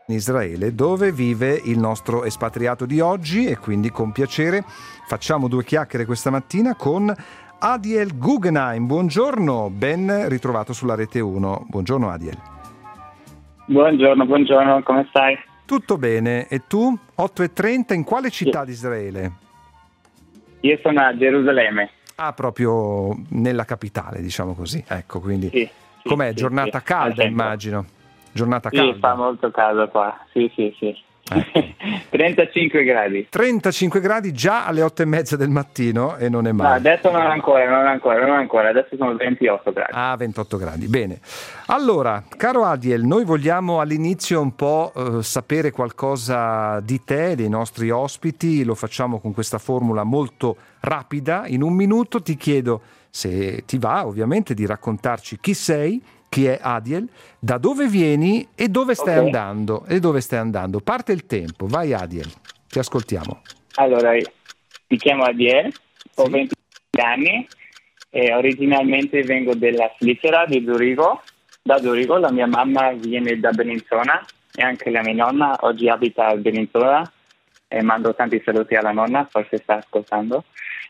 in Israele, dove vive il nostro espatriato di oggi, e quindi con piacere facciamo due chiacchiere questa mattina con Adiel Guggenheim. Buongiorno, ben ritrovato sulla Rete 1. Buongiorno Adiel. Buongiorno, come stai? Tutto bene, e tu? 8:30, in quale città di Israele? Io sono a Gerusalemme. Ah, proprio nella capitale, diciamo così. Ecco, quindi Sì, com'è? Giornata calda, immagino. Giornata sì, calda. fa molto caldo qua. Sì. Ecco. 35 gradi. 35 gradi già alle 8:30 del mattino, e non è No, male. adesso non ancora. Adesso sono 28 gradi. Ah, 28 gradi, bene. Allora, caro Adiel, noi vogliamo all'inizio un po' sapere qualcosa di te, dei nostri ospiti. Lo facciamo con questa formula molto rapida. In un minuto ti chiedo, se ti va ovviamente, di raccontarci chi sei, chi è Adiel, da dove vieni e dove stai andando. Parte il tempo, vai Adiel, ti ascoltiamo. Allora, mi chiamo Adiel, ho Sì. 20 anni e originalmente vengo della Svizzera, di Zurigo. Da Zurigo, la mia mamma viene da Bellinzona e anche la mia nonna oggi abita a Bellinzona, e mando tanti saluti alla nonna, forse sta ascoltando.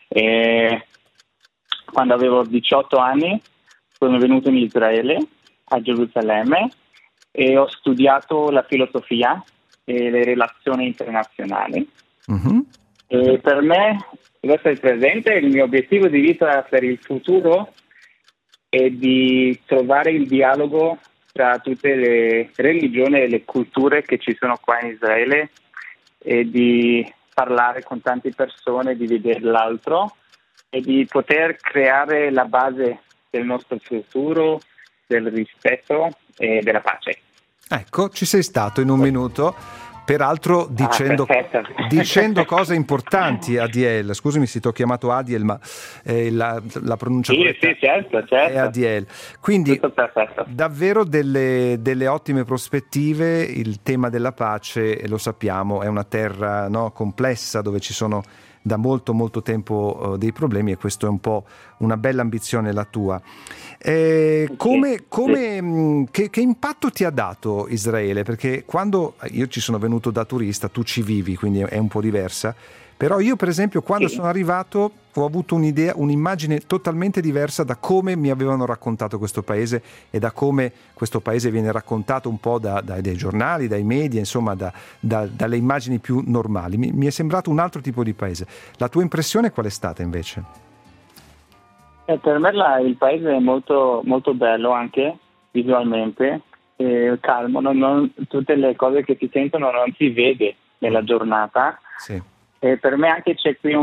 E quando avevo 18 anni sono venuto in Israele, a Gerusalemme, e ho studiato la filosofia e le relazioni internazionali. Mm-hmm. E per me, questo è il presente, il mio obiettivo di vita per il futuro è di trovare il dialogo tra tutte le religioni e le culture che ci sono qua in Israele, e di parlare con tante persone, di vedere l'altro e di poter creare la base del nostro futuro, del rispetto e della pace. Ecco, ci sei stato in un minuto, peraltro dicendo cose importanti, Adiel. Scusami se ti ho chiamato Adiel, ma la pronuncia corretta Sì, certo. è Adiel. Quindi Tutto perfetto. davvero delle ottime prospettive. Il tema della pace, lo sappiamo, è una terra, no, complessa, dove ci sono da molto molto tempo dei problemi, e questo è un po' una bella ambizione la tua. Che impatto ti ha dato Israele? Perché quando io ci sono venuto da turista, tu ci vivi, quindi è un po' diversa, però io per esempio quando sono arrivato ho avuto un'immagine totalmente diversa da come mi avevano raccontato questo paese e da come questo paese viene raccontato un po' dai giornali, dai media, insomma dalle immagini più normali. Mi è sembrato un altro tipo di paese. La tua impressione qual è stata invece? Per me il paese è molto, molto bello anche visualmente, calmo, non tutte le cose che si sentono non si vede nella giornata. Sì. Per me anche c'è qui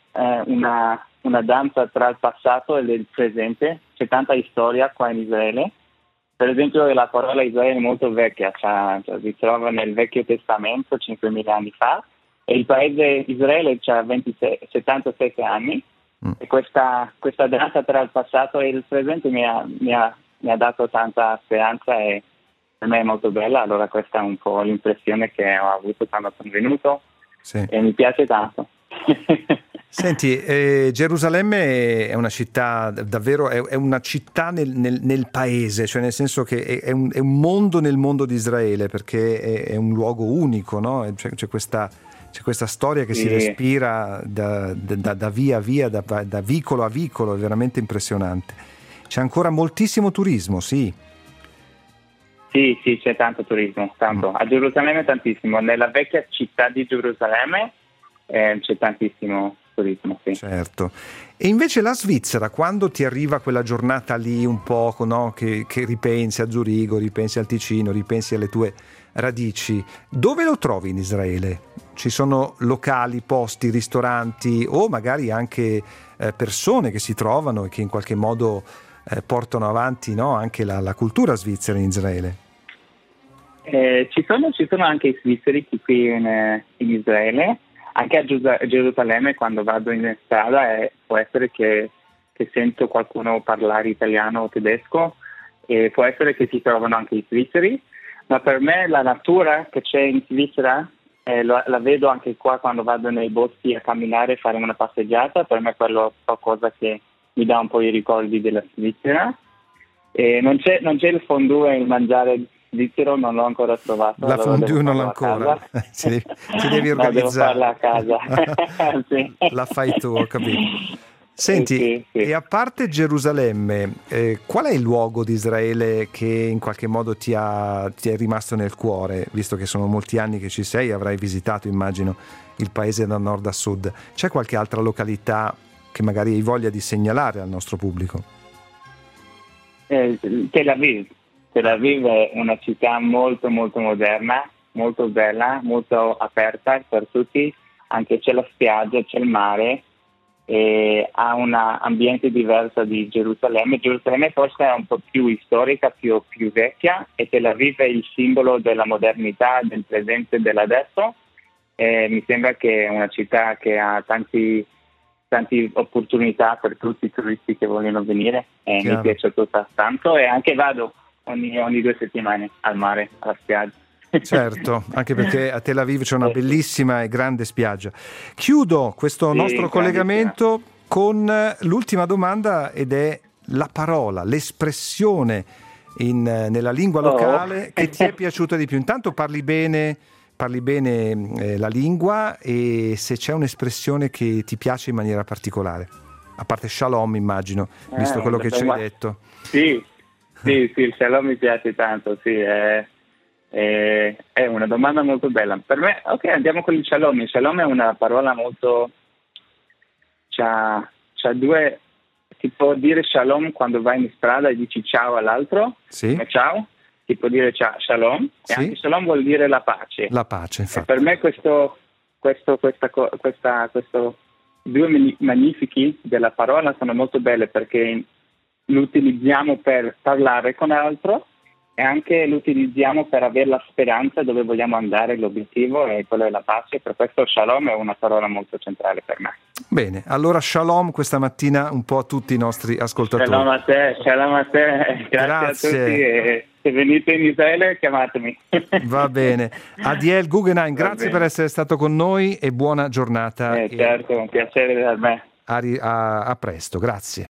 una danza tra il passato e il presente, c'è tanta storia qua in Israele. Per esempio la parola Israele è molto vecchia, si trova nel Vecchio Testamento 5.000 anni fa, e il paese Israele ha 77 anni. E questa danza tra il passato e il presente mi ha dato tanta speranza, e per me è molto bella. Allora questa è un po' l'impressione che ho avuto quando sono venuto. Sì. E mi piace tanto. Senti, Gerusalemme è una città davvero, è una città nel paese, cioè nel senso che è un mondo nel mondo di Israele, perché è un luogo unico, no? C'è questa storia che si respira da via a via, da vicolo a vicolo, è veramente impressionante. C'è ancora moltissimo turismo, sì. Sì, c'è tanto turismo, tanto. A Gerusalemme tantissimo, nella vecchia città di Gerusalemme c'è tantissimo turismo, sì. Certo. E invece la Svizzera, quando ti arriva quella giornata lì un poco, no, che ripensi a Zurigo, ripensi al Ticino, ripensi alle tue radici, dove lo trovi in Israele? Ci sono locali, posti, ristoranti, o magari anche persone che si trovano e che in qualche modo portano avanti, no, anche la cultura svizzera in Israele? Ci sono anche i svizzeri qui in Israele, anche a Gerusalemme. Quando vado in strada può essere che sento qualcuno parlare italiano o tedesco, e può essere che si trovano anche i svizzeri, ma per me la natura che c'è in Svizzera la vedo anche qua quando vado nei boschi a camminare, fare una passeggiata. Per me quello è qualcosa che mi dà un po' i ricordi della Svizzera. E non c'è il fondue, il mangiare svizzero non l'ho ancora trovato. La fondue non l'ho ancora. Ci devi organizzare. No, devo farla a casa. Sì. La fai tu, ho capito. Senti, sì. E a parte Gerusalemme, qual è il luogo di Israele che in qualche modo ti è rimasto nel cuore, visto che sono molti anni che ci sei, avrai visitato, immagino, il paese da nord a sud. C'è qualche altra località che magari hai voglia di segnalare al nostro pubblico? Tel Aviv. Tel Aviv è una città molto molto moderna, molto bella, molto aperta per tutti, anche c'è la spiaggia, c'è il mare, e ha un ambiente diverso di Gerusalemme. Gerusalemme forse è un po' più storica, più vecchia, e Tel Aviv è il simbolo della modernità, del presente e dell'adesso. Mi sembra che è una città che ha tante opportunità per tutti i turisti che vogliono venire, e mi piace tanto, e anche vado ogni 2 settimane al mare, alla spiaggia. Certo, anche perché a Tel Aviv c'è una bellissima e grande spiaggia. Chiudo questo nostro collegamento con l'ultima domanda, ed è la parola, l'espressione nella lingua locale che ti è piaciuta di più. Intanto parli bene la lingua, e se c'è un'espressione che ti piace in maniera particolare, a parte shalom, immagino, visto quello che ci hai detto. Sì, il shalom mi piace tanto, sì, è una domanda molto bella. Per me, ok, andiamo con il shalom. Il shalom è una parola molto... c'ha due... Si può dire shalom quando vai in strada e dici ciao all'altro, come ciao, si può dire shalom, e anche shalom vuol dire la pace. La pace, infatti. E per me questo due magnifici della parola sono molto belle, perché lo utilizziamo per parlare con l'altro, e anche lo utilizziamo per avere la speranza dove vogliamo andare, l'obiettivo è quello della pace. Per questo shalom è una parola molto centrale per me. Bene, allora shalom questa mattina un po' a tutti i nostri ascoltatori. Shalom a te, grazie. A tutti, e se venite in Israele chiamatemi. Va bene, Adiel Guggenheim, grazie per essere stato con noi e buona giornata. Certo, un piacere per me. A presto, grazie.